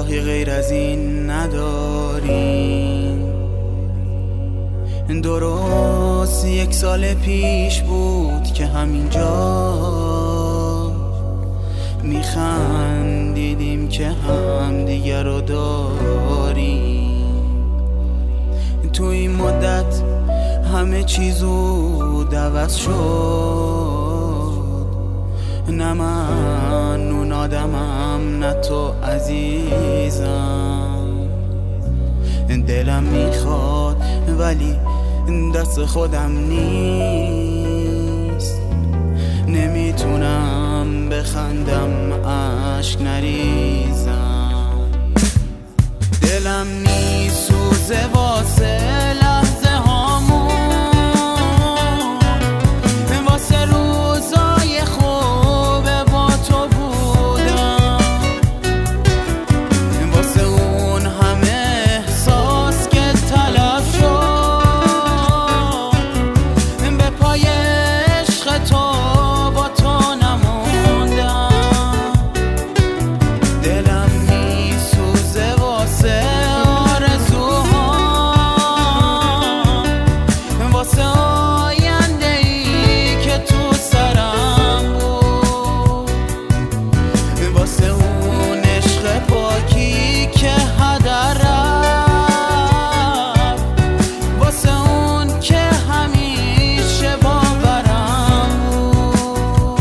راهی غیر از این نداریم. درست 1 سال پیش بود که همینجا میخندیدیم که هم دیگر رو داریم. تو این مدت همه چیزو عوض شد، نه من اون آدمم نه تو عزیزم. دلم میخواد ولی دست خودم نیست، نمیتونم بخندم اشک نریزم. دلم میسوزه واسه لحظه هامون، واسه روزای خوب با تو بودم، واسه اون همه احساس که تلف شد به پای عشق تو، با تو نموندم. دلم میسوزه واسه آرزوهام، واسه آینده ای که تو سرم بود، واسه اون عشق پاکی که هدر رفت، واسه اون که همیشه باورم بود.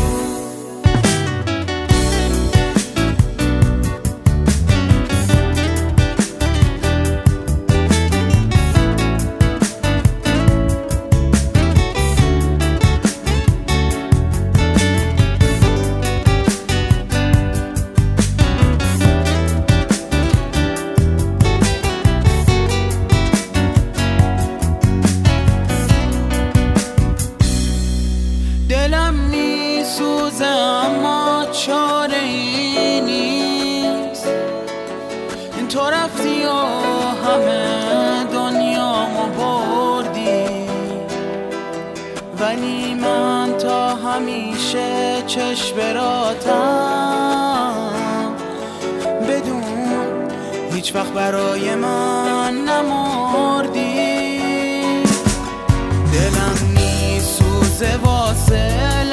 دلم میسوزه اما چاره ای نیست، تو رفتی و همه دنیامو بردی، ولی من تا همیشه چشم براتم، بدون هیچ وقت برای من نمردی. دلم میسوزه واسه